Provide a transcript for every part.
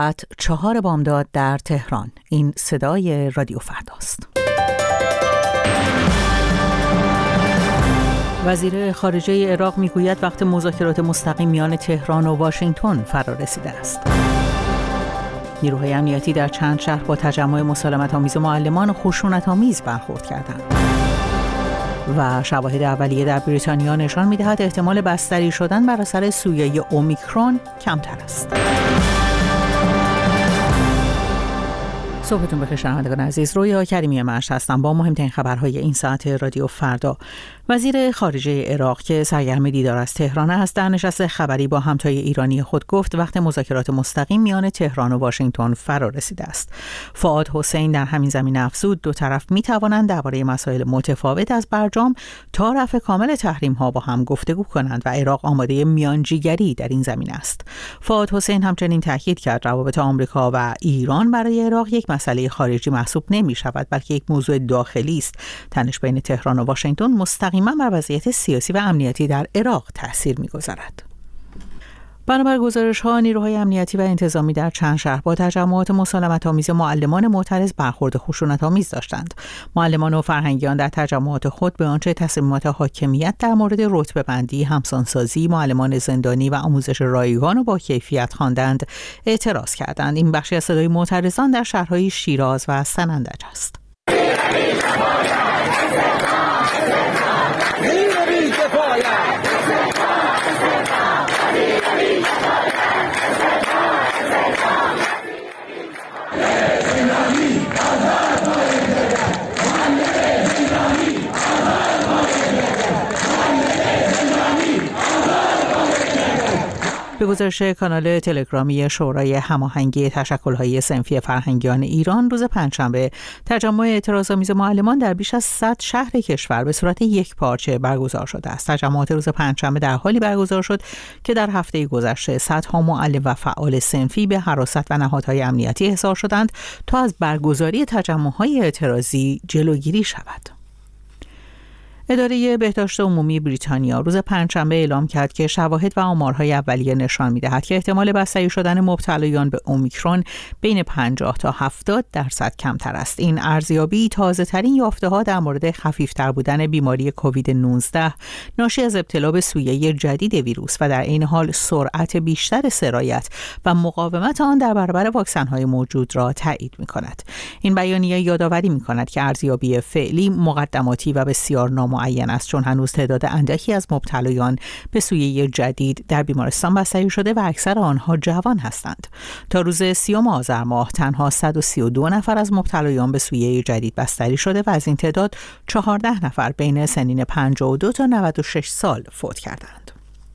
4 بامداد در تهران. این صدای رادیو فرداست. وزیر خارجه عراق میگوید وقت مذاکرات مستقیم میان تهران و واشنگتن فرا رسیده است. نیروهای امنیتی در چند شهر با تجمع مسالمت‌آمیز معلمان خشونت‌آمیز برخورد کردند. و شواهد اولیه در بریتانیا نشان می‌دهد احتمال بستری شدن بر اثر سویه اومیکرون کمتر است. صبحتون بخیر شنوندگان عزیز، رویا کریمی مرش هستم با مهمترین خبرهای این ساعت رادیو فردا. وزیر خارجه عراق که سرگرم دیدار از تهران است در نشست خبری با همتای ایرانی خود گفت وقت مذاکرات مستقیم میان تهران و واشنگتن فرا رسیده است. فؤاد حسین در همین زمینه افزود دو طرف می توانند درباره مسائل متفاوت از برجام تا رفع کامل تحریم ها با هم گفتگو کنند و عراق آماده میانجیگری در این زمینه است. فؤاد حسین همچنین تاکید کرد روابط آمریکا و ایران برای عراق یک مسئله خارجی محسوب نمی شود بلکه یک موضوع داخلی است. تنش بین تهران و واشنگتن مستقیما بر وضعیت سیاسی و امنیتی در عراق تأثیر می‌گذارد. بنابر گزارش‌ها نیروهای امنیتی و انتظامی در چند شهر با تجمعات مسالمت‌آمیز معلمان معترض برخورد خشونت‌آمیز داشتند. معلمان و فرهنگیان در تجمعات خود به آنچه تصمیمات حاکمیت در مورد رتبه‌بندی، همسانسازی، معلمان زندانی و آموزش رایگان و با کیفیت خواندند اعتراض کردند. این بخشی از صدای معترضان در شهرهای شیراز و سنندج است. به گزارش کانال تلگرامی شورای هماهنگی تشکل‌های صنفی فرهنگیان ایران روز پنجشنبه تجمع اعتراض‌آمیز معلمان در بیش از 100 شهر کشور به صورت یک پارچه برگزار شده است. تجمعات روز پنجشنبه در حالی برگزار شد که در هفته گذشته صدها معلم و فعال صنفی به حراست و نهادهای امنیتی احضار شدند تا از برگزاری تجمع‌های اعتراضی جلوگیری شود. اداره بهداشت عمومی بریتانیا روز پنجشنبه اعلام کرد که شواهد و آمارهای اولیه نشان می‌دهد که احتمال بستری شدن مبتلایان به اومیکرون بین 50 تا 70% کمتر است. این ارزیابی تازه‌ترین یافته‌ها در مورد خفیف‌تر بودن بیماری کووید 19 ناشی از ابتلا به سویه جدید ویروس و در این حال سرعت بیشتر سرایت و مقاومت آن در برابر واکسن‌های موجود را تایید می‌کند. این بیانیه یادآوری می‌کند که ارزیابی فعلی مقدماتی و بسیار نامعین است چون هنوز تعداد اندکی از مبتلایان به سویه جدید در بیمارستان بستری شده و اکثر آنها جوان هستند. تا روز 30 آذر ماه تنها 132 نفر از مبتلایان به سویه جدید بستری شده و از این تعداد 14 نفر بین سنین 52 تا 96 سال فوت کردند.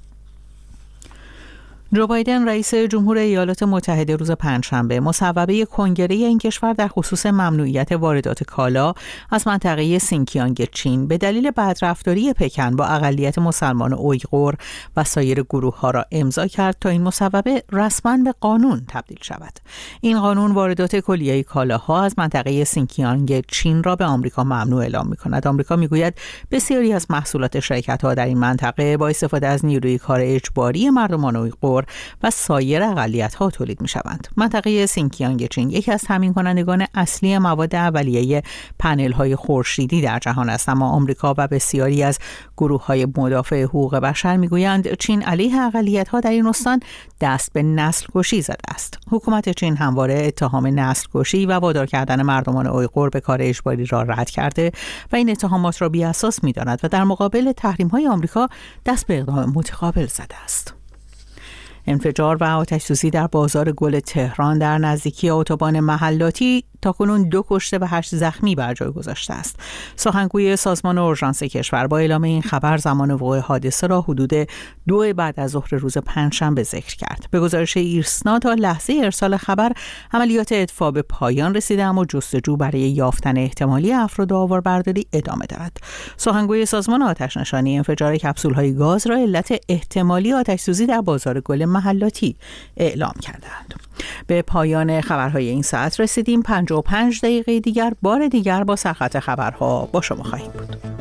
جو بایدن رئیس جمهور ایالات متحده روز پنجشنبه مصوبه کنگره این کشور در خصوص ممنوعیت واردات کالا از منطقه سینکیانگ چین به دلیل بدرفتاری پکن با اقلیت مسلمان اویغور و سایر گروه‌ها را امضا کرد تا این مصوبه رسما به قانون تبدیل شود. این قانون واردات کلیه کالاها از منطقه سینکیانگ چین را به آمریکا ممنوع اعلام می‌کند. آمریکا می‌گوید بسیاری از محصولات شرکت‌ها در این منطقه با استفاده از نیروی کار اجباری مردمان اویغور و سایر اقلیت‌ها تولید می‌شوند. منطقه سینکیانگ چین یکی از تامین کنندگان اصلی مواد اولیه پنل‌های خورشیدی در جهان است، اما آمریکا و بسیاری از گروه‌های مدافع حقوق بشر می‌گویند چین علیه اقلیت‌ها در این استان دست به نسل‌کشی زده است. حکومت چین همواره اتهام نسل‌کشی و وادار کردن مردمان اویغور به کار اجباری را رد کرده و این اتهامات را بی‌اساس می‌داند و در مقابل تحریم‌های آمریکا دست به اقدام متقابل زده است. انفجار و آتش‌سوزی در بازار گل تهران در نزدیکی اتوبان محلاتی تاکنون 2 کشته و 8 زخمی بر جای گذاشته است. سخنگوی سازمان اورژانس کشور با اعلام این خبر زمان وقوع حادثه را حدود 2 بعد از ظهر روز پنجشنبه ذکر کرد. به گزارش ایرسنا تا لحظه ارسال خبر عملیات اطفاء به پایان رسیده اما جستجو برای یافتن احتمالی افراد آواربرداری ادامه دارد. سخنگوی سازمان آتش‌نشانی انفجار کپسول‌های گاز را علت احتمالی آتش‌سوزی در بازار گل محلاتی اعلام کردند. به پایان خبرهای این ساعت رسیدیم. 55 دقیقه دیگر بار دیگر با سرخط خبرها با شما خواهیم بود.